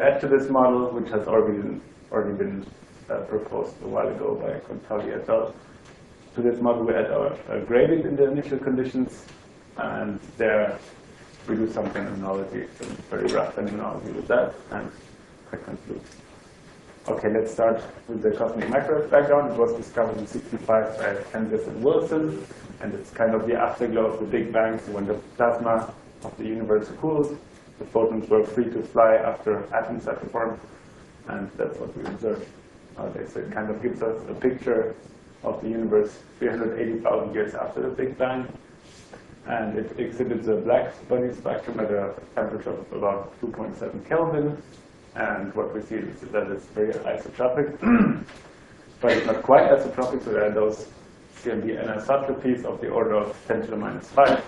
add to this model, which has already been proposed a while ago by Contali et al. To this model, we add our gradient in the initial conditions, and there we do some phenomenology, some very rough phenomenology with that, and I conclude. Okay, let's start with the cosmic microwave background. It was discovered in '65 by Kansas and Wilson, and it's kind of the afterglow of the Big Bang. So when the plasma of the universe cooled, the photons were free to fly after atoms had formed, and that's what we observe nowadays. So it kind of gives us a picture of the universe 380,000 years after the Big Bang, and it exhibits a black body spectrum at a temperature of about 2.7 Kelvin. And what we see is that it's very isotropic, but it's not quite isotropic, so there are those CMB anisotropies of the order of 10 to the minus 5.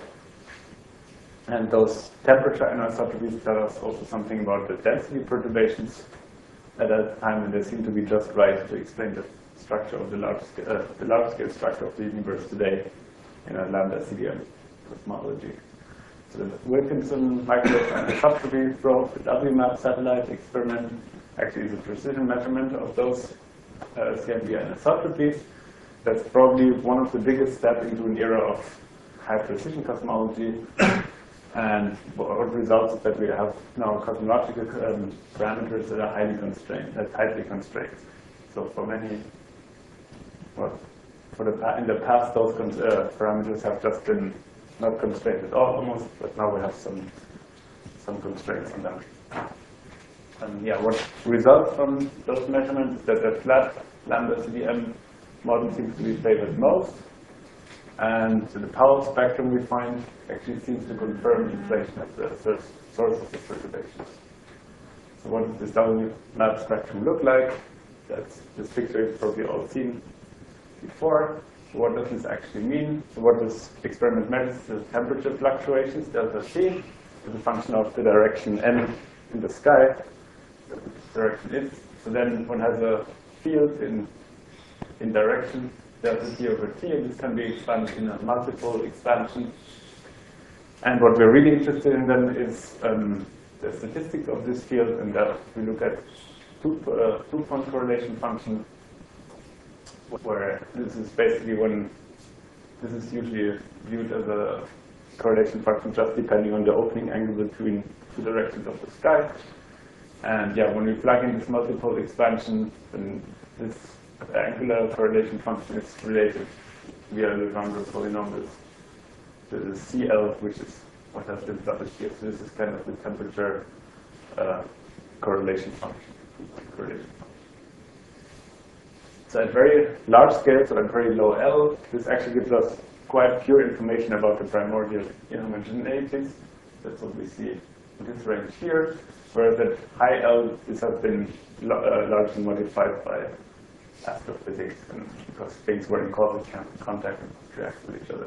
And those temperature anisotropies tell us also something about the density perturbations at that time, and they seem to be just right to explain the structure of the large-scale structure of the universe today in a lambda CDM cosmology. So the Wilkinson microwave anisotropy probe, the WMAP satellite experiment, actually is a precision measurement of those CMB anisotropies. That's probably one of the biggest steps into an era of high-precision cosmology. And what results is that we have now cosmological parameters that are highly constrained, tightly constrained. So for many, well, in the past, those parameters have just been not constrained at all, almost, but now we have some constraints on them. And yeah, what results from those measurements is that the flat lambda CDM model seems to be favored most, and the Powell spectrum we find actually seems to confirm inflation as the source of the perturbations. So what does this WMAP spectrum look like? This picture you've probably all seen before. So what does this actually mean? So what this experiment measures is the temperature fluctuations, delta T, as a function of the direction n in the sky. So which direction is. So then one has a field in direction delta T over T, and this can be expanded in a multiple expansion. And what we're really interested in then is the statistics of this field, and that we look at two-point correlation function, where this is basically when this is usually viewed as a correlation function just depending on the opening angle between two directions of the sky. And yeah, when we plug in this multiple expansion, then this angular correlation function is related via Legendre polynomials to the CL, which is what has been plotted here. So this is kind of the temperature correlation function. So at very large scale, so at very low L, this actually gives us quite pure information about the primordial inhomogeneities. That's what we see in this range here. Whereas at high L, this has been largely modified by astrophysics, and because things were in causal contact and react with each other.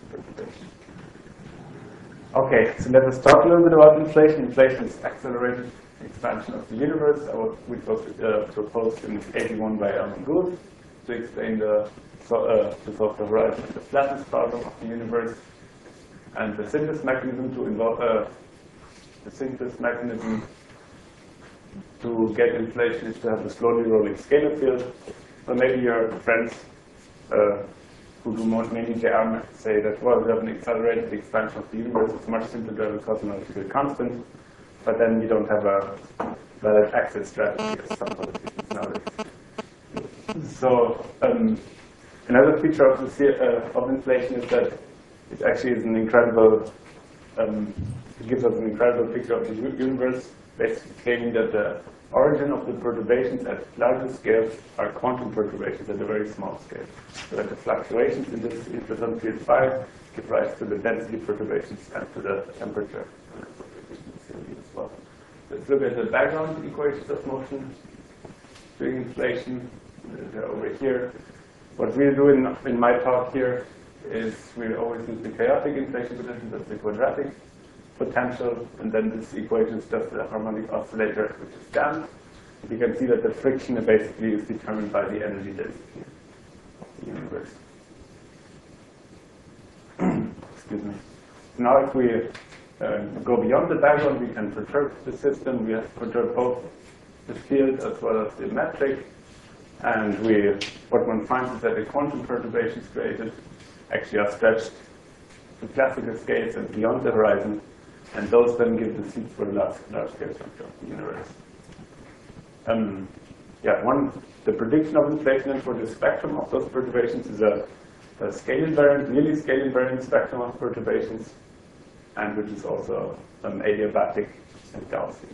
Okay, so let us talk a little bit about inflation. Inflation is accelerated expansion of the universe, which was proposed in '81 by Alan Guth to explain to solve the horizon of the flatness problem of the universe. And the simplest mechanism to involve the simplest mechanism to get inflation is to have a slowly rolling scalar field. Or maybe your friends who do mainly JR say that, well, we have an accelerated expansion of the universe. It's much simpler to have a cosmological constant, but then you don't have a valid access strategy as some politicians nowadays. So another feature of inflation is that it actually is an incredible, it gives us an incredible picture of the universe, basically claiming that the origin of the perturbations at larger scales are quantum perturbations at a very small scale. So that the fluctuations in this inflaton field phi give rise to the density perturbations and to the temperature perturbations as well. Let's look at the background equations of motion during inflation. They're over here. What we do in my talk here is we always use the chaotic inflation potential, that's the quadratic potential, and then this equation is just the harmonic oscillator, which is damped. You can see that the friction basically is determined by the energy density of the universe. Excuse me. Now if we go beyond the diagonal, we can perturb the system. We have perturbed both the field as well as the metric. And what one finds is that the quantum perturbations created actually are stretched to classical scales and beyond the horizon. And those then give the seeds for the large-scale structure of the universe. The prediction of inflation for the spectrum of those perturbations is a scale invariant, nearly scale invariant spectrum of perturbations, and which is also adiabatic and Gaussian.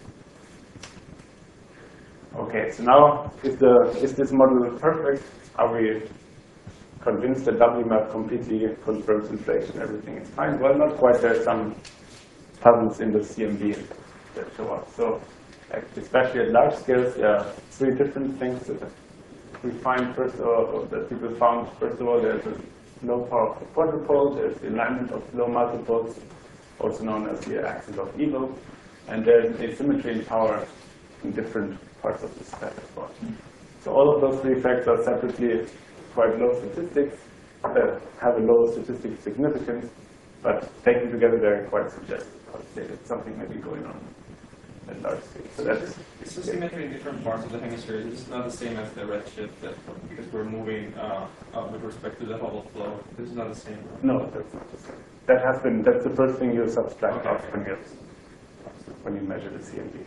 Okay, so now is this model perfect? Are we convinced that WMAP completely confirms inflation? Everything is fine? Well, not quite. There's some puzzles in the CMB that show up. So, especially at large scales, there are three different things that we find. First of all, that people found. First of all, there's a low power of quadrupole. There's the alignment of low multipoles, also known as the axis of evil, and there's asymmetry in power in different parts of the static plot. So all of those three effects are separately quite low statistics that have a low statistical significance, but taken together they're quite suggestive. That something may be going on at large scale. So that's is the symmetry in different parts of the hemisphere. This is not the same as the redshift because we're moving with respect to the Hubble flow. This is not the same. Right? No, that's not the same. That's the first thing you subtract off when you measure the CMB.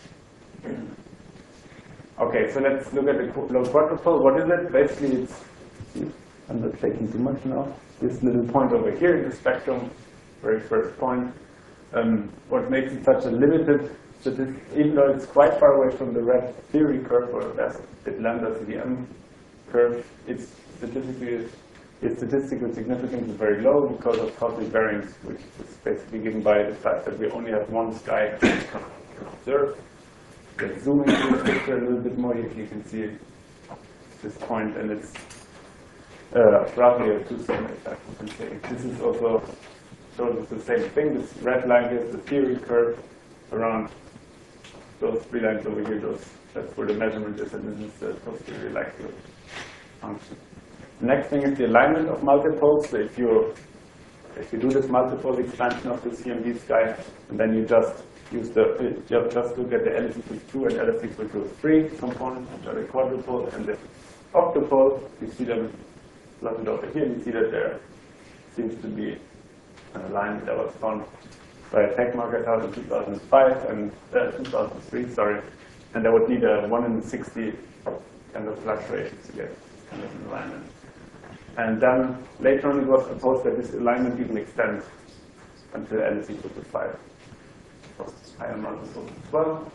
Okay, so let's look at the low quadrupole. What is it? Basically, I'm not taking too much now. This little point over here in the spectrum, very first point. What makes it such a limited statistic, even though it's quite far away from the red theory curve, or the lambda CDM curve, its statistical significance is very low because of cosmic variance, which is basically given by the fact that we only have one sky to observe. Zooming into the picture a little bit more, you can see this point, and it's roughly a two-sigma effect, you can say. This is also shows us the same thing. This red line is the theory curve around those three lines over here. That's where the measurement is, and this is the posterior likelihood function. The next thing is the alignment of multipoles. So if you do this multipole expansion of the CMB sky, and then you just look at the L is equal to 2 and L is equal to 3 components, which are the quadrupole and the octupole. You see them plotted over here, and you see that there seems to be an alignment that was found by Tegmark et al. In 2005 and 2003, sorry, and that would need a 1 in 60 kind of fluctuation to get kind of an alignment. And then later on, it was proposed that this alignment even extends until L is equal to 5. Higher multiples as well.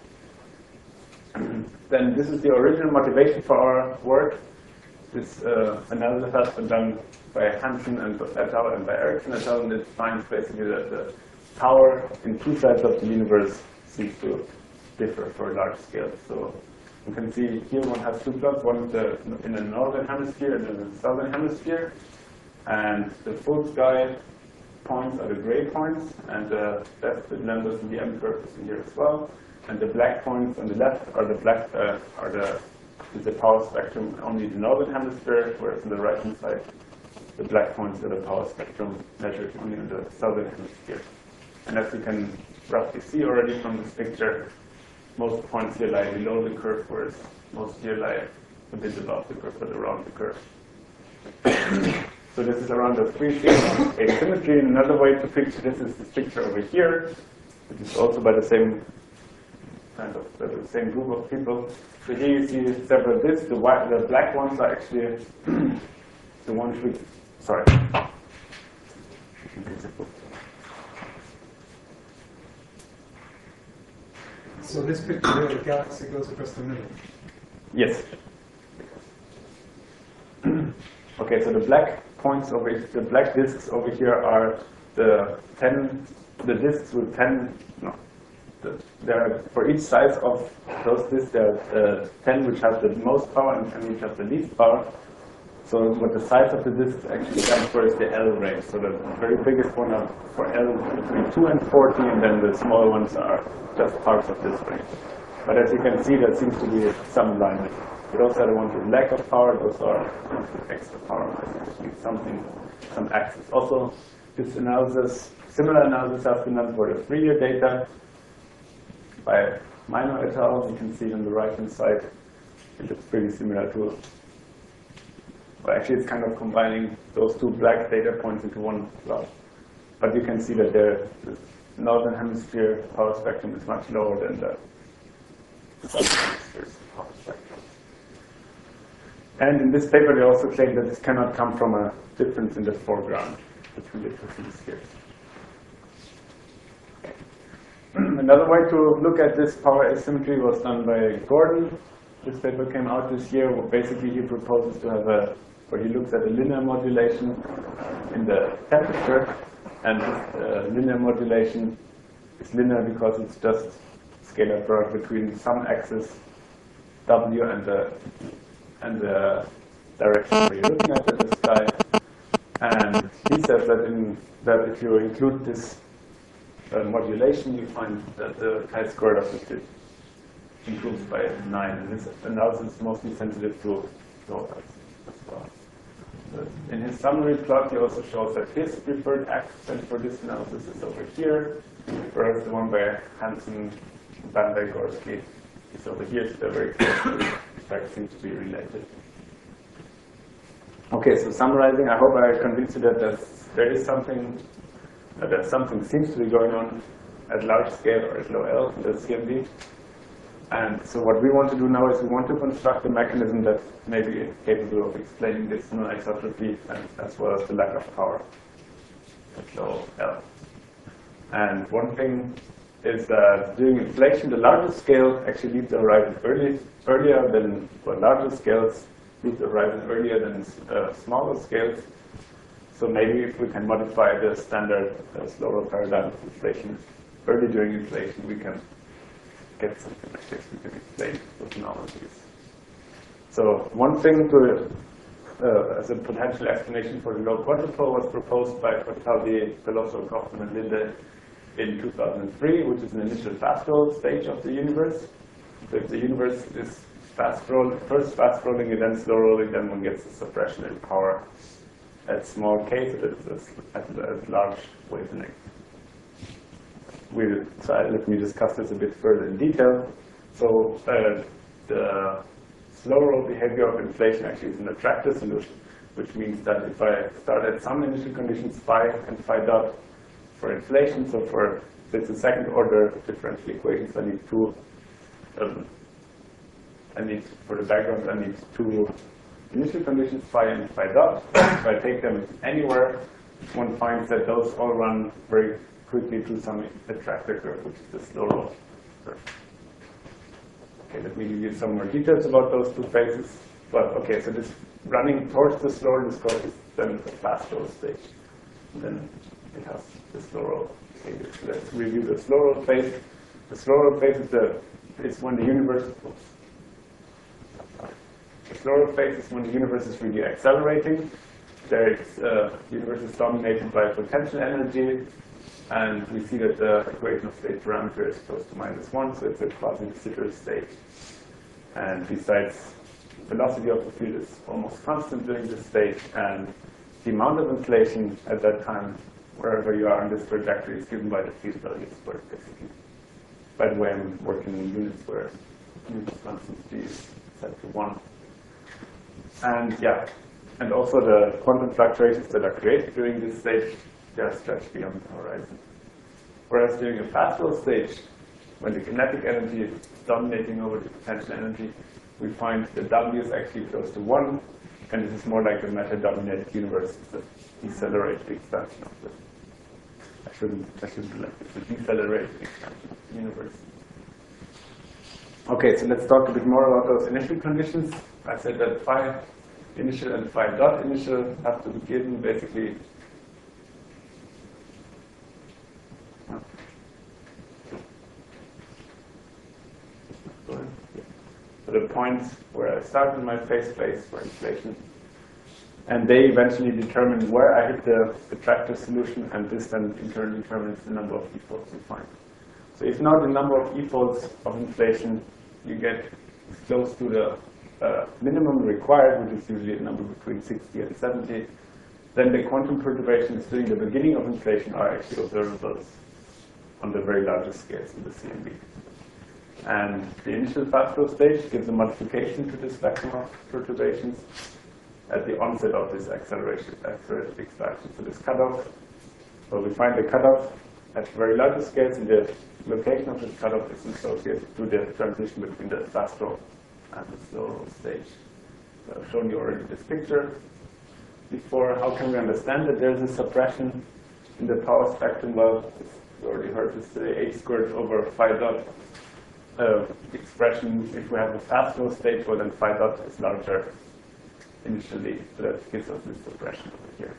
Then this is the original motivation for our work. This analysis has been done by Hansen and et al. And by Erickson et al. And it finds basically that the power in two sides of the universe seems to differ for large scale. So you can see here one has two plots, one in the northern hemisphere and in the southern hemisphere. And the full sky points are the gray points, and the lambdas in the M curve is in here as well. And the black points on the left are the power spectrum only in the northern hemisphere, whereas on the right hand side, the black points are the power spectrum measured only in the southern hemisphere. And as you can roughly see already from this picture, most points here lie below the curve, whereas most here lie a bit above the curve, but around the curve. So this is around the 3 sigma asymmetry. Another way to picture this is this picture over here, which is also by the same the same group of people. So here you see several disks. The black ones are actually the ones with, sorry. So this picture here, the galaxy goes across the middle. Yes. Okay, so the black points over here, the black disks over here are the disks with 10. No, there are, for each size of those disks, there are 10 which have the most power and 10 which have the least power. So what the size of the disk actually stands for is the L range. So the very biggest one are for L between 2 and 40, and then the smaller ones are just parts of this range. But as you can see, there seems to be some alignment. But also the ones with lack of power, those are ones with extra power, essentially some axis. Also, this analysis, similar analysis has been done for the 3-year data by Minor et al. You can see it on the right-hand side. It looks pretty similar to, well, actually it's kind of combining those two black data points into one plot. But you can see that the northern hemisphere power spectrum is much lower than the southern hemisphere's power spectrum. And in this paper, they also claim that this cannot come from a difference in the foreground between the two hemispheres. Another way to look at this power asymmetry was done by Gordon. This paper came out this year, where basically he proposes to have where he looks at a linear modulation in the temperature, and this linear modulation is linear because it's just scalar product between some axis W and the direction where you're looking at in the sky. And he says that if you include this modulation, you find that the chi-squared of the fit improves by 9. And this analysis is mostly sensitive to low as well. In his summary plot, he also shows that his preferred accent for this analysis is over here, whereas the one by Hansen, Bandai, Gorski is over here, so they're very close. In fact, seem to be related. Okay, so summarizing, I hope I convinced you that there is something, that something seems to be going on at large scale or at low L in the CMB. And so what we want to do now is we want to construct a mechanism that may be capable of explaining this non-isotropy and as well as the lack of power at low L. And one thing is that during inflation, the larger scale actually leaves the horizon earlier than, well, larger scales leave the horizon earlier than smaller scales. So maybe if we can modify the standard slower paradigm of inflation early during inflation, we can get something like this. We can explain those anomalies. So one thing to, as a potential explanation for the low quadrupole was proposed by Cataldi, Peloso, Kaufman, and Linde in 2003, which is an initial fast roll stage of the universe. So if the universe is first fast rolling and then slow rolling, then one gets a suppression in power at small k, so that's at large wavelength. So let me discuss this a bit further in detail. So the slow roll behavior of inflation actually is an attractor solution, which means that if I start at some initial conditions phi and phi dot for inflation, so for it's a second order differential equations, I need two. For the background, I need two initial conditions, phi and phi dot. If I take them anywhere, one finds that those all run very quickly through some attractor curve, which is the slow roll curve. Okay, let me give you some more details about those two phases. But okay, so this running towards the slow roll is called then the fast roll stage. And then it has the slow roll. Okay, let's review the slow roll phase. The slow roll phase is when the universe. The slow roll phase is when the universe is really accelerating. The universe is dominated by potential energy, and we see that the equation of state parameter is close to -1, so it's a quasi-de Sitter state. And besides, the velocity of the field is almost constant during this state, and the amount of inflation at that time, wherever you are in this trajectory, is given by the field value squared, basically. By the way, I'm working in units where unit constant G is set to 1. And yeah, and also the quantum fluctuations that are created during this stage, they are stretched beyond the horizon. Whereas during a fast roll stage, when the kinetic energy is dominating over the potential energy, we find that W is actually close to 1, and this is more like a matter-dominated universe. It's a decelerated expansion of the. I shouldn't do like this. It's a decelerated expansion of the universe. Okay, so let's talk a bit more about those initial conditions. I said that phi initial and phi dot initial have to be given basically. So the points where I start in my phase space for inflation, and they eventually determine where I hit the attractor solution, and this then in turn determines the number of e-folds you find. So if now the number of e-folds of inflation you get close to the minimum required, which is usually a number between 60 and 70, then the quantum perturbations during the beginning of inflation are actually observable on the very largest scales in the CMB. And the initial fast flow stage gives a modification to the spectrum of perturbations at the onset of this accelerated extraction. So this cutoff, so we find the cutoff at very large scales, and the location of this cutoff is associated to the transition between the fast flow and the slow stage. So I've shown you already this picture before. How can we understand that there's a suppression in the power spectrum? Well, you already heard this, the h squared over phi dot expression. If we have a fast flow stage, well then phi dot is larger initially, so that gives us this suppression over here.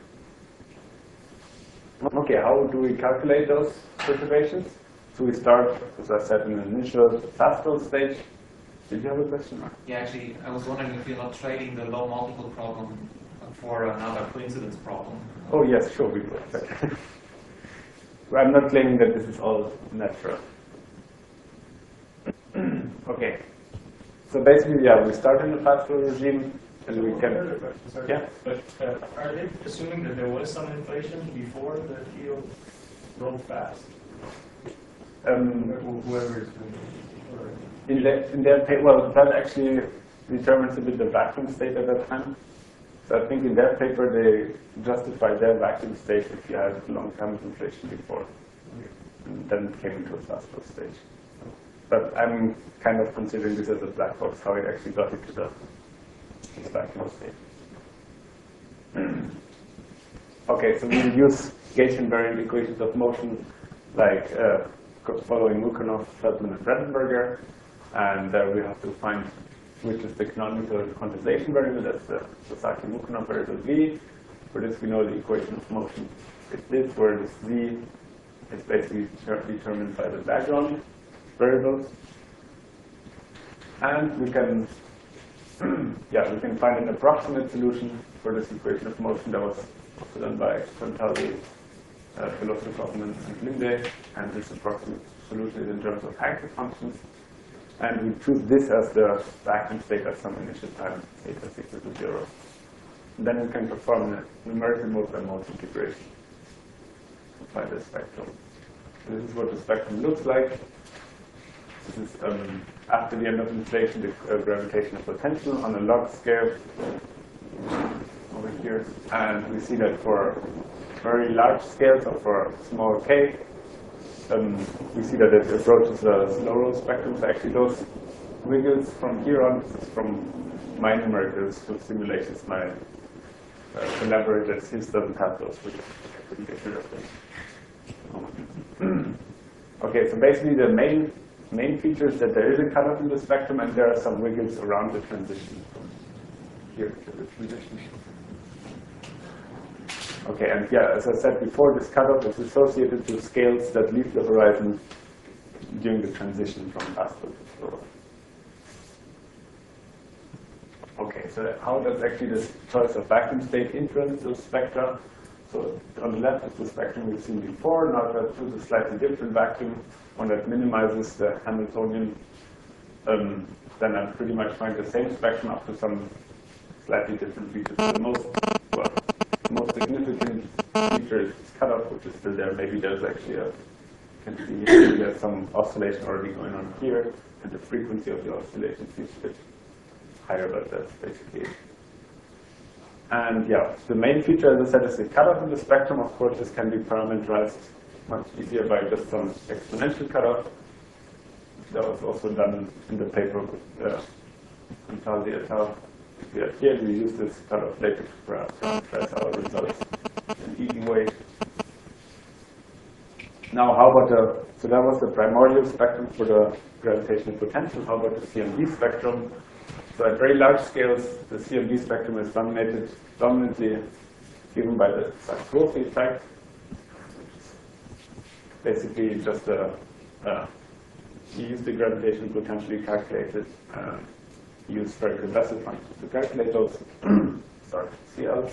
Okay, how do we calculate those perturbations? So we start, as I said, in an initial fast flow stage. Did you have a question, Mark? Yeah, actually, I was wondering if you're not trading the low multiple problem for another coincidence problem. Oh yes, sure, we will. I'm not claiming that this is all natural. Okay, so basically, yeah, we start in the fast flow regime, and we can. Sorry. Yeah. But are they assuming that there was some inflation before the field rolled fast? Whoever is doing it. In their paper, well, that actually determines a bit the vacuum state at that time. So I think in their paper they justified their vacuum state if you had long-term inflation before, and then it came into a fast flow stage. But I'm kind of considering this as a black box, how it actually got into the vacuum state. Okay, so we use gauge invariant equations of motion, like following Mukhanov, Feldman, and Brandenberger, and we have to find which is the canonical quantization variable. That's the Sasaki-Mukhanov variable V. For this, we know the equation of motion is this, where this V is basically determined by the background variables. And we can, we can find an approximate solution for this equation of motion that was also done by Contaldi, Filosofov, and Linde. And this approximate solution is in terms of Hankel functions. And we choose this as the vacuum state at some initial time, theta is equal to 0. And then we can perform a numerical mode-by-mode integration to find the spectrum. So this is what the spectrum looks like. This is after the end of inflation, the gravitational potential on a log scale over here. And we see that for very large scales, or for small k, we see that it approaches a slow roll spectrum. So actually those wiggles from here on, from my numericals to simulations, my collaborator his doesn't have those wiggles. I couldn't get rid of them. Okay, so basically the main feature is that there is a cutoff in the spectrum, and there are some wiggles around the transition from here to the transition. Okay, and yeah, as I said before, this cutoff is associated to scales that leave the horizon during the transition from fast flow to slow. Okay, so how does actually this choice of vacuum state influence those spectra? So on the left is the spectrum we've seen before. Now I choose a slightly different vacuum, one that minimizes the Hamiltonian. Then I pretty much find the same spectrum up to some slightly different features. The most significant feature is this cutoff, which is still there. Maybe there's actually you can see here there's some oscillation already going on here, and the frequency of the oscillation seems a bit higher, but that's basically it. And yeah, the main feature, as I said, is the cutoff in the spectrum. Of course, this can be parameterized much easier by just some exponential cutoff. That was also done in the paper with Contaldi et al. Here we use this cutoff later to parameterize our results in an easy way. Now, how about so that was the primordial spectrum for the gravitational potential. How about the CMB spectrum? So at very large scales, the CMB spectrum is dominantly given by the Sarkozy effect. Basically, just you use the gravitational potential you calculated, use spherical Bessel functions to calculate those. Sorry, CL.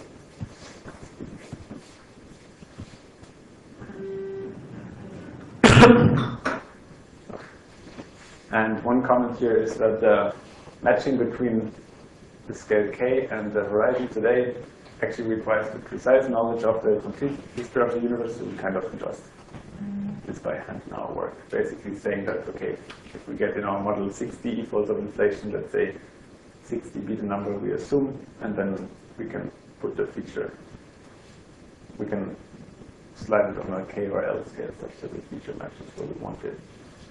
And one comment here is that the matching between the scale k and the horizon today actually requires the precise knowledge of the complete history of the universe, so we kind of adjust this by hand in our work. Basically saying that, okay, if we get in our model 60 e-folds of inflation, let's say 60 be the number we assume, and then we can put the feature, we can slide it on a K or L scale such that the feature matches where we want it.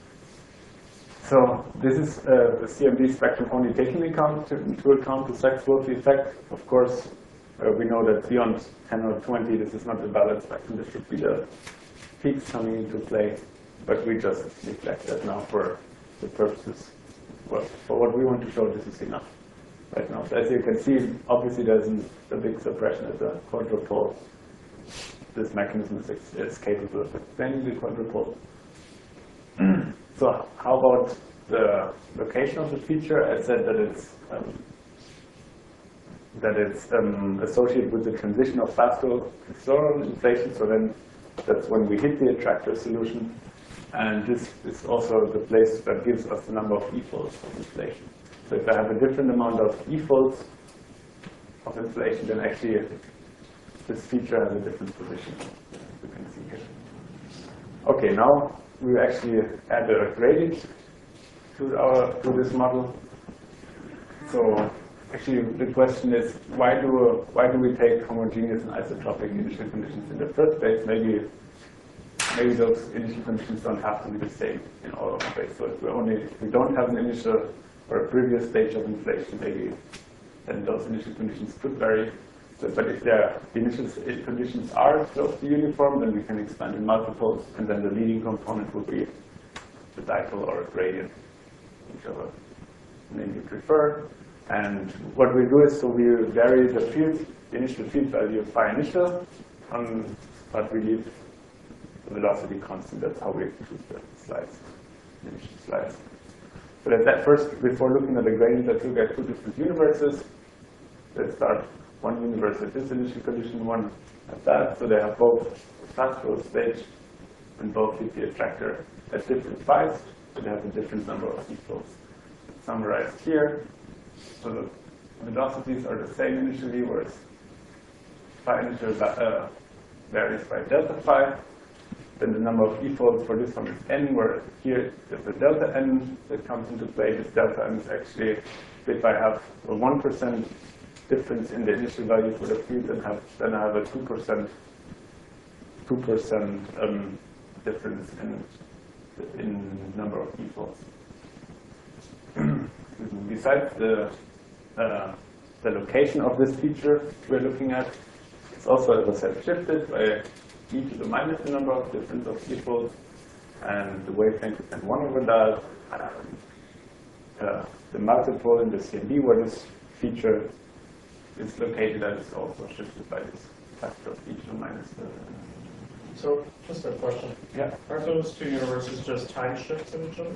So this is the CMB spectrum only taking into account the Sachs-Wilson effect. Of course, we know that beyond 10 or 20, this is not a valid spectrum. This should be the peaks coming into play, but we just neglect that now for the purposes. Well, for what we want to show, this is enough right now. So as you can see, obviously there's a big suppression at the quadrupole. This mechanism is capable of explaining the quadrupole. So how about the location of the feature? I said that it's associated with the transition of fast to slower inflation. So then that's when we hit the attractor solution, and this is also the place that gives us the number of e-folds of inflation. So if I have a different amount of e-folds of inflation, then actually this feature has a different position, as you can see here. Okay, now we actually add a gradient to this model. So actually the question is, why do we take homogeneous and isotropic initial conditions in the first place? Maybe those initial conditions don't have to be the same in all of space. So if we don't have an initial or a previous stage of inflation, maybe then those initial conditions could vary. So, but if the initial conditions are close to uniform, then we can expand in multiples, and then the leading component would be the dipole or a gradient, whichever name you prefer. And what we do is, so we vary the initial field value of phi initial, but we leave the velocity constant. That's how we choose the slides, the initial slides. So that first, before looking at the gradient, let's look at two different universes. Let's start one universe at this initial condition, one at that. So they have both fast growth stage and both hit the attractor at different phis. So they have a different number of e-folds. Summarized here. So the velocities are the same initially, whereas phi initial varies by delta phi. Then the number of e-folds for this one is n, where here there's a delta n that comes into play. This delta n is actually, if I have a 1% difference in the initial value for the field, then I have a 2% difference in number of e-folds. Besides the location of this feature we're looking at, it's also, as I said, shifted by e to the minus the number of difference of e-folds, and the wavelength is then 1 over that. The multiple in the CMB where this feature is located, that is also shifted by this factor of e to the minus. So, just a question. Yeah. Are those two universes just time shifts of each other?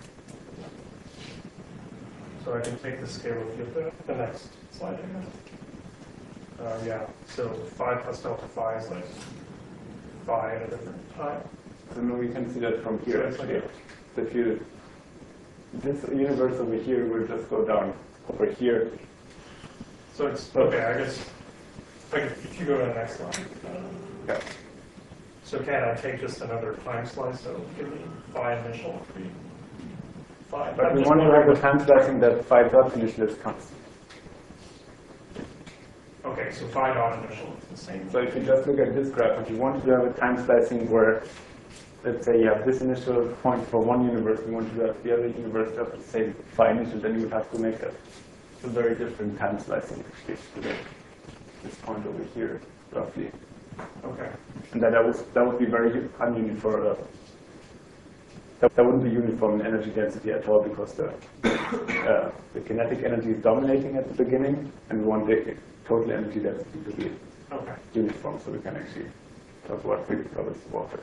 So I can take the scalar field, the next slide, I guess. Yeah, so phi plus delta phi is like phi at a different time. So we can see that from here. So it's like So if you, this universe over here will just go down over here. So it's, okay, I guess, like if you go to the next slide. Yeah. So can I take just another time slice, so give me phi initial? Phi. But we want to have the time slicing that phi dot initial is constant. Okay, so phi dot initial is the same. So if you just look at this graph, if you want to have a time slicing where, let's say you have this initial point for one universe, you want to have the other universe have the same phi initial, then you would have to make a very different time slicing actually to get this point over here, roughly. Okay. And that would be very ununiform. That wouldn't be uniform in energy density at all, because the kinetic energy is dominating at the beginning, and we want the total energy density to be uniform, so we can actually talk about Friedrich-Lorenz water.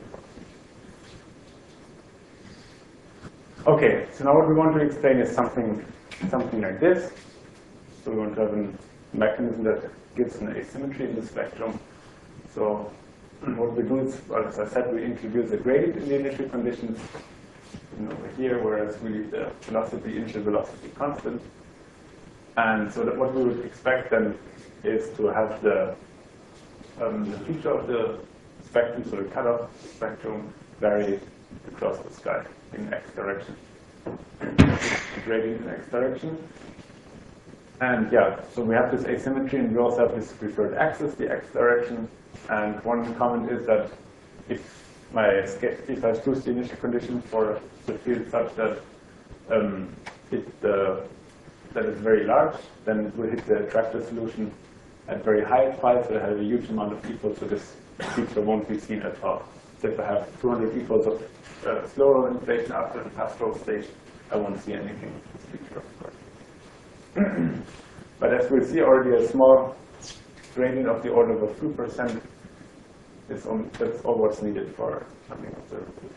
Okay, so now what we want to explain is something like this. So we want to have a mechanism that gives an asymmetry in the spectrum. So what we do is, well, as I said, we introduce a gradient in the initial conditions over here, whereas we leave the initial velocity constant. And so that what we would expect then is to have the feature of the spectrum, so the cutoff spectrum, vary across the sky in x direction, gradient in x direction. And yeah, so we have this asymmetry, and we also have this preferred axis, the x direction. And one comment is that if I choose the initial condition for the field such that that is very large, then it will hit the attractor solution at very high phi, so it has a huge amount of equals, so this feature won't be seen at all. So if I have 200 equals of slow roll inflation after the fast roll stage, I won't see anything with this feature, of course. But as we'll see already, a small gradient of the order of 2% that's all what's needed for something observable.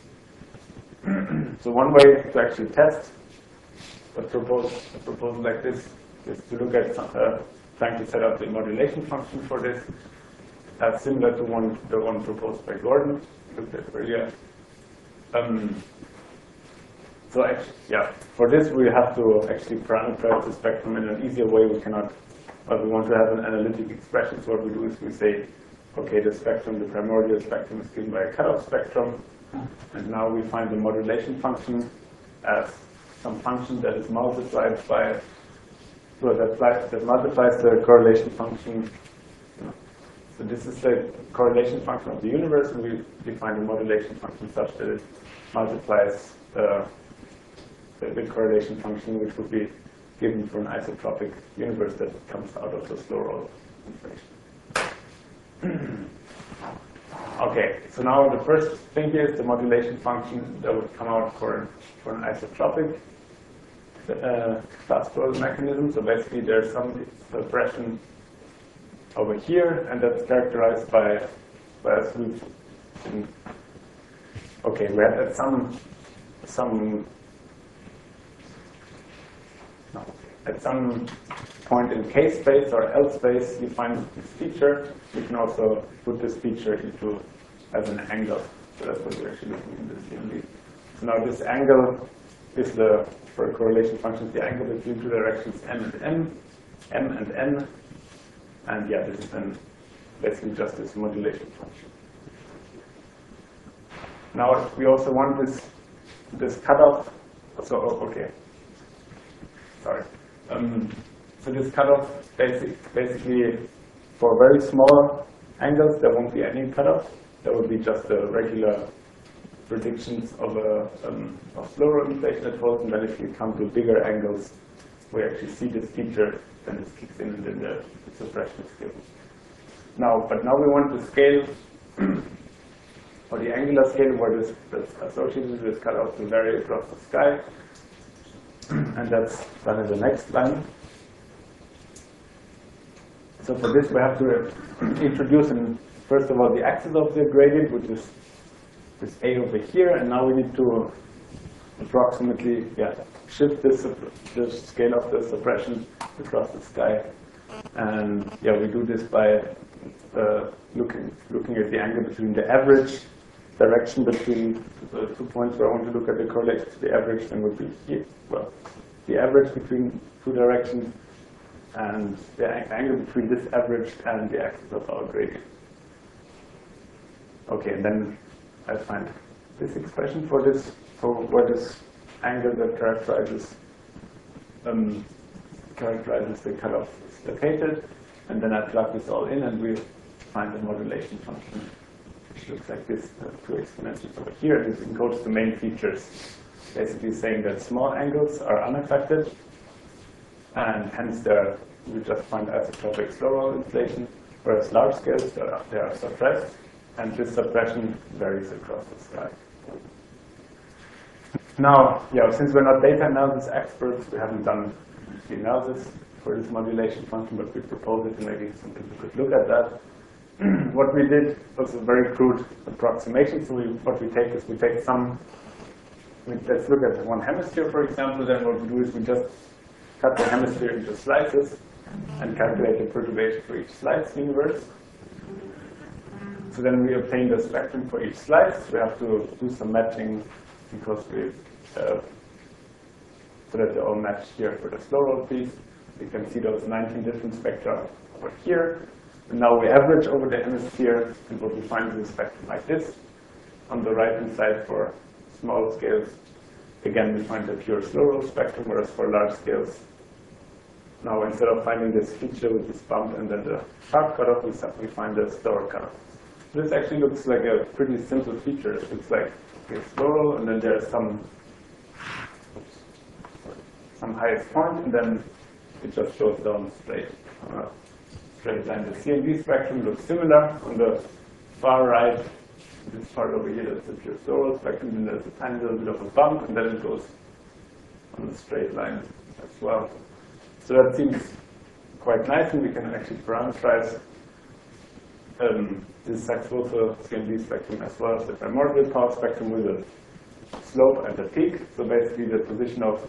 So one way to actually test a proposal like this is to look at trying to set up the modulation function for this, similar to the one proposed by Gordon, looked at earlier. So actually, yeah, for this we have to actually parameterize the spectrum in an easier way. We cannot, but we want to have an analytic expression. So what we do is we say, okay, the spectrum, the primordial spectrum is given by a cutoff spectrum, and now we find the modulation function as some function that is multiplied by, so that multiplies the correlation function. So this is the correlation function of the universe, and we define the modulation function such that it multiplies the correlation function, which would be given for an isotropic universe that comes out of the slow roll inflation. Okay, so now the first thing here is the modulation function that would come out for an isotropic fast roll mechanism. So basically there's some suppression over here, and that's characterized by a sweep. Okay, we had at some point in K space or L space, you find this feature. You can also put this feature into as an angle. So that's what we're actually looking in this CMD. So now this angle is for a correlation function, the angle between two directions m and n. And yeah, this is then basically just this modulation function. Now we also want this cutoff. So okay, sorry. So this cutoff basically for very small angles there won't be any cutoff. There will be just the regular predictions of slow roll inflation at first, and then if you come to bigger angles, we actually see this feature, then this kicks in, and then the suppression is given. But now we want the scale, or the angular scale where that's associated with this cutoff to vary across the sky, and that's done in the next line. So for this we have to introduce, first of all, the axis of the gradient, which is this A over here, and now we need to approximately shift the scale of the suppression across the sky. And yeah, we do this by looking at the angle between the average direction between the 2 points where I want to look at the correlation to the average, then would be here. Well, the average between two directions and the angle between this average and the axis of our gradient. Okay, and then I find this expression for where this angle that characterizes the cutoff is located, and then I plug this all in, and we find the modulation function, which looks like this, two exponentials over here. This encodes the main features, basically saying that small angles are unaffected, and hence we just find isotropic slow roll inflation, whereas large scales they are suppressed, and this suppression varies across the sky. Now, since we're not data analysis experts, we haven't done the analysis for this modulation function, but we proposed it, and maybe some people could look at that. What we did was a very crude approximation. So what we take is let's look at one hemisphere, for example. Then what we do is we just cut the hemisphere into slices and calculate the perturbation for each slice universe. So then we obtain the spectrum for each slice. We have to do some matching because so that they all match here for the slow roll piece. You can see those 19 different spectra over here. And now we average over the hemisphere, and what we find is a spectrum like this. On the right-hand side for small scales, again, we find the pure slow roll spectrum, whereas for large scales, now instead of finding this feature with this bump and then the sharp cutoff, we find the slower cutoff. This actually looks like a pretty simple feature. It looks like a slow roll, and then there's some highest point, and then it just goes down straight on a straight line. The CMB spectrum looks similar. On the far right, this part over here, that's the pure slow roll spectrum, and there's a tiny little bit of a bump, and then it goes on a straight line as well. So that seems quite nice, and we can actually parameterize this Sachs-Wilfer CMB spectrum as well as the primordial power spectrum with a slope and a peak. So basically the position of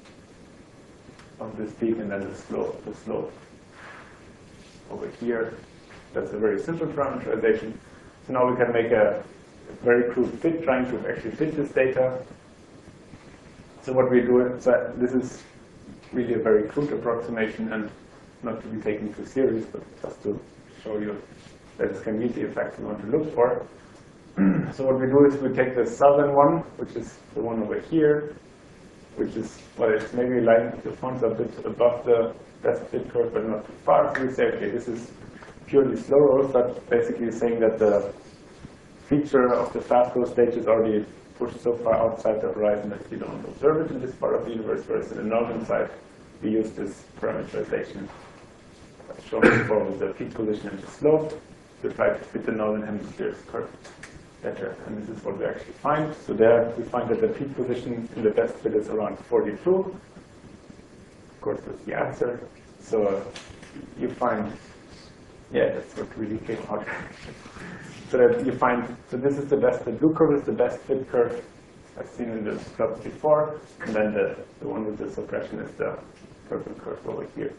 this peak and then the slope over here. That's a very simple parameterization. So now we can make a very crude fit, trying to actually fit this data. So what we do is that this is really a very crude approximation and not to be taken too serious, but just to show you that it can meet the effect we want to look for. So what we do is we take the southern one, which is the one over here, which is, well, it's maybe lying, the points are a bit above the best fit curve, but not too far. So we say, okay, this is purely slow roll, but basically saying that the feature of the fast growth stage is already pushed so far outside the horizon that you don't observe it in this part of the universe, whereas in the northern side, we use this parameterization shown before with the peak position and the slope to try to fit the northern hemisphere's curve better. And this is what we actually find. So there we find that the peak position in the best fit is around 42. Of course, that's the answer. So you find, yeah, that's what really came out. So that you find, so this is the best, the blue curve is the best fit curve I've seen in the plots before, and then the one with the suppression is the purple curve over here.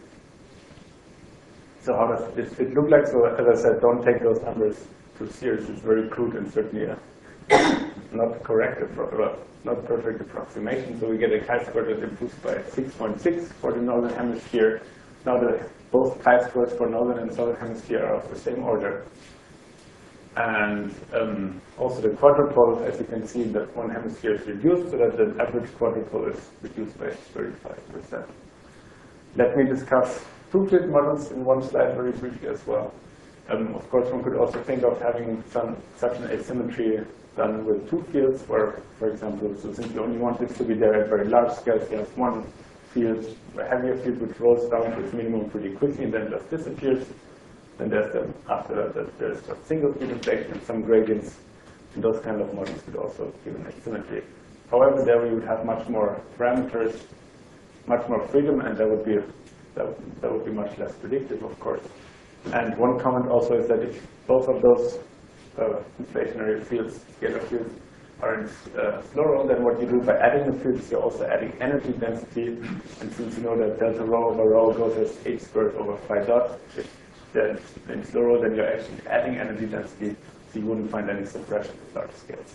So how does this fit look like? So as I said, don't take those numbers too serious. It's very crude and certainly not correct, not perfect approximation. So we get a chi-square that improves by 6.6 for the northern hemisphere. Now both chi-squares for northern and southern hemisphere are of the same order. And also the quadrupole, as you can see, that one hemisphere is reduced, so that the average quadrupole is reduced by 35%. Let me discuss two-field models in one slide very briefly as well. Of course, one could also think of having such an asymmetry done with two fields, where, for example, so since you only want this to be there at very large scales, you have one field, a heavier field, which rolls down to its minimum pretty quickly and then just disappears. Then there's after that, there's a single field inflation and some gradients. And those kind of models could also give an asymmetry. However, there we would have much more parameters, much more freedom, and that would be much less predictive, of course. And one comment also is that if both of those inflationary fields, scalar fields, are in slow roll, then what you do by adding the fields, you're also adding energy density. And since you know that delta rho over rho goes as h squared over phi dot, if they're in slow roll, then you're actually adding energy density, so you wouldn't find any suppression at large scales.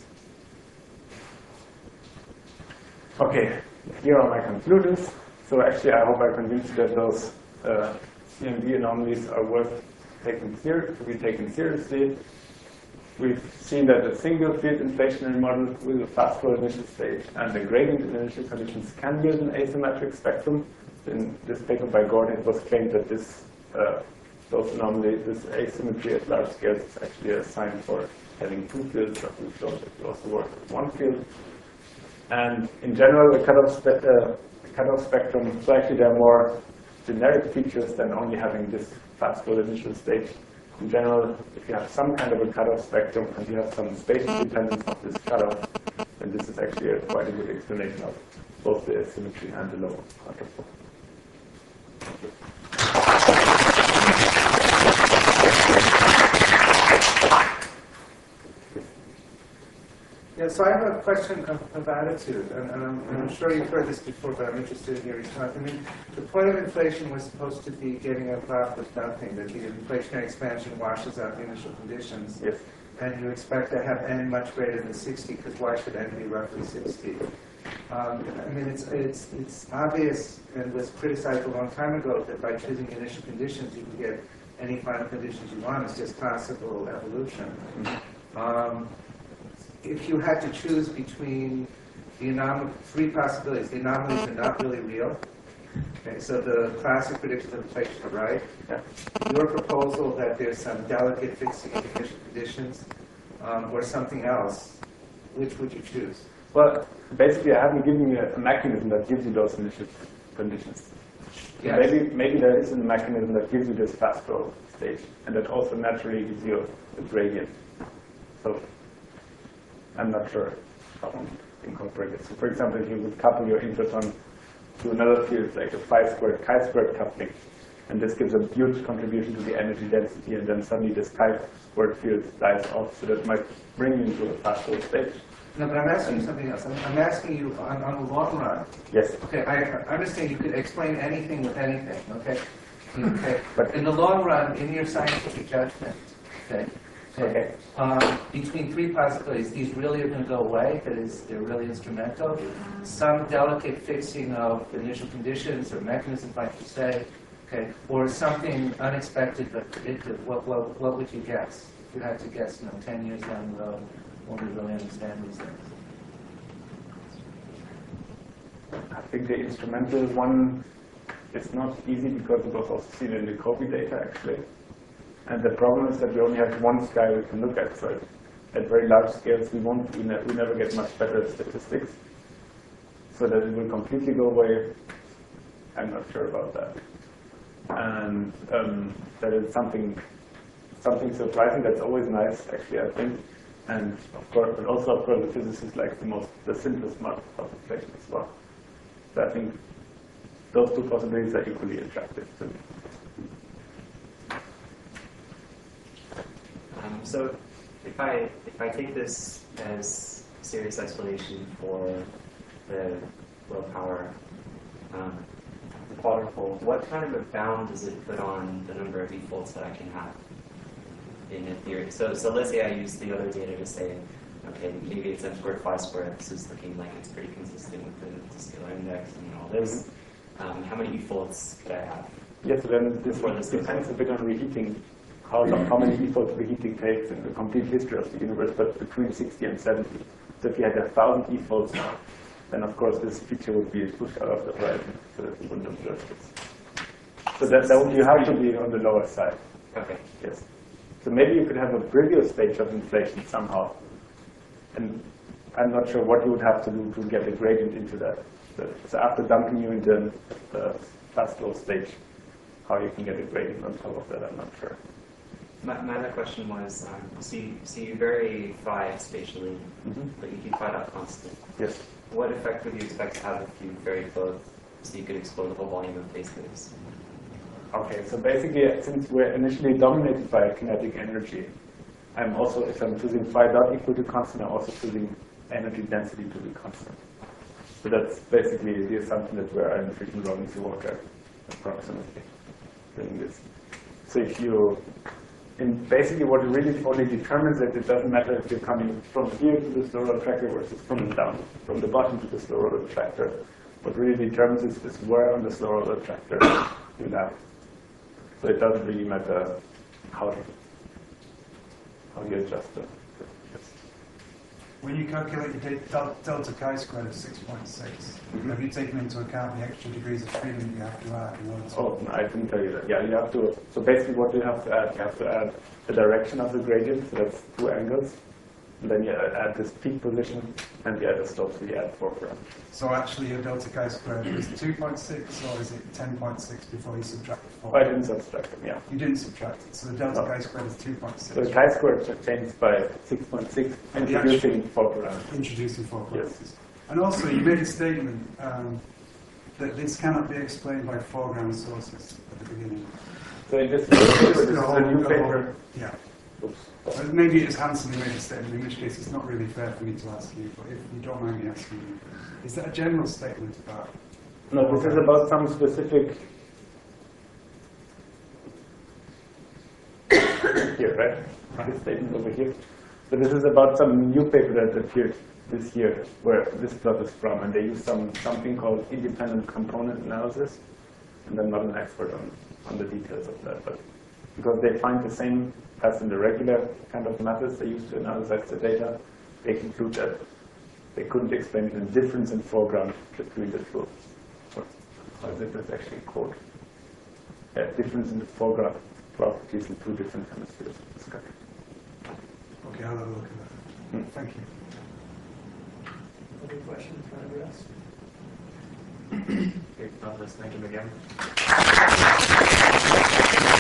Okay, here are my conclusions. So actually, I hope I convinced you that those CMB anomalies are worth to be taken seriously. We've seen that a single field inflationary model with a fast growth initial stage and the gradient in initial conditions can build an asymmetric spectrum. In this paper by Gordon, it was claimed that this asymmetry at large scales is actually a sign for having two fields, but we showed that it also works with one field. And in general, the cutoff spectrum, so actually there are more generic features than only having this fast growth initial stage. In general, if you have some kind of a cutoff spectrum and you have some spatial dependence of this cutoff, then this is actually quite a good explanation of both the asymmetry and the low quadrupole. Yeah, so I have a question of attitude, and I'm sure you've heard this before, but I'm interested in your response. I mean, the point of inflation was supposed to be getting a graph with nothing, that the inflationary expansion washes out the initial conditions. Yes. And you expect to have n much greater than 60, because why should n be roughly 60? I mean, it's obvious and was criticized a long time ago that by choosing initial conditions, you can get any final conditions you want. It's just classical evolution. If you had to choose between the three possibilities, the anomalies are not really real. Okay, so the classic predictions of inflation are right. Your proposal that there's some delicate fixing of initial conditions or something else, which would you choose? Well, basically, I haven't given you a mechanism that gives you those initial conditions. So Yes. maybe there is a mechanism that gives you this fast growth stage, and that also naturally gives you a gradient. So I'm not sure how to incorporate it. So for example, if you would couple your inflaton to another field, like a phi-squared, chi-squared coupling, and this gives a huge contribution to the energy density, and then suddenly this chi-squared field dies off, so that might bring you into a fast growth stage. No, but I'm asking you something else. I'm asking you on the long run. Yes. Okay, I understand you could explain anything with anything, okay? Okay. But- In the long run, in your scientific judgment, okay? Okay. Between three possibilities, these really are going to go away, that is, they're really instrumental. Some delicate fixing of initial conditions or mechanisms, like you say, okay, or something unexpected but predictive. What would you guess? If you had to guess, 10 years down the road, when we really understand these things. I think the instrumental one is not easy because it was also seen in the COBE data, actually. And the problem is that we only have one sky we can look at. So at very large scales, we never get much better statistics. So that it will completely go away, I'm not sure about that. And that is something surprising. That's always nice, actually, I think. And of course, but also of course, the physicists like the simplest model of inflation as well. So I think those two possibilities are equally attractive to me. So if I take this as a serious explanation for the low power quadrupole, what kind of a bound does it put on the number of e-folds that I can have in a theory? So let's say I use the other data to say, okay, maybe it's m squared phi squared. This is looking like it's pretty consistent with the scalar index and all this. How many e-folds could I have? Yes, so then this depends a bit on reheating, how many e-folds reheating takes in the complete history of the universe, but between 60 and 70. So if you had 1,000 e-folds, then of course this feature would be pushed out of the horizon, so that you wouldn't observe this. So you have to be on the lower side. Okay. Yes. So maybe you could have a previous stage of inflation somehow. And I'm not sure what you would have to do to get a gradient into that. So after dumping you into the fast growth stage, how you can get a gradient on top of that, I'm not sure. My other question was, so you vary phi spatially, but you keep phi dot constant. Yes. What effect would you expect to have if you varied both, so you could explore the whole volume of phase space? Okay, so basically, since we're initially dominated by kinetic energy, if I'm choosing phi dot equal to constant, I'm also choosing energy density to be constant. So that's basically the assumption that we're in frequent Robinson water, approximately, doing this. So if you, basically what it really only determines that it doesn't matter if you're coming from here to the slow roll tractor versus from the bottom to the slow roll tractor. What really determines is where on the slow roll tractor you land. So it doesn't really matter how you adjust it. When you calculate your delta chi-squared of 6.6, have you taken into account the extra degrees of freedom that you have to add in order to... Oh, no, I didn't tell you that. Yeah, you have to. So basically, what you have to add the direction of the gradient. So that's two angles, and then you add this peak position, and you add the slope. So you add 4 parameters. So actually, your delta chi-squared is 2.6, or is it 10.6 before you subtract 4? Oh, I didn't subtract them. Yeah. You didn't subtract it, so the delta No. chi-squared is 2.6. So the chi-squared changed by 6.6, And the introducing 4 parameters. Introducing 4 Yes. parameters. And also, you made a statement that this cannot be explained by foreground sources at the beginning. So in this is a new paper. Yeah. Oops. Maybe it's handsomely made a statement, in which case it's not really fair for me to ask you, but if you don't mind me asking you, is that a general statement about... No, this is about some specific. Here, right? This statement over here. So this is about some new paper that appeared is here, where this plot is from, and they use something called independent component analysis, and I'm not an expert on the details of that, but because they find the same as in the regular kind of methods they use to analyze the data, they conclude that they couldn't explain the difference in foreground between the two. Or is it that's actually a quote? Yeah, difference in the foreground properties in two different hemispheres of the sky. Okay, I'll have a look at that. Thank you. Other questions for Andreas? Okay, thank you again.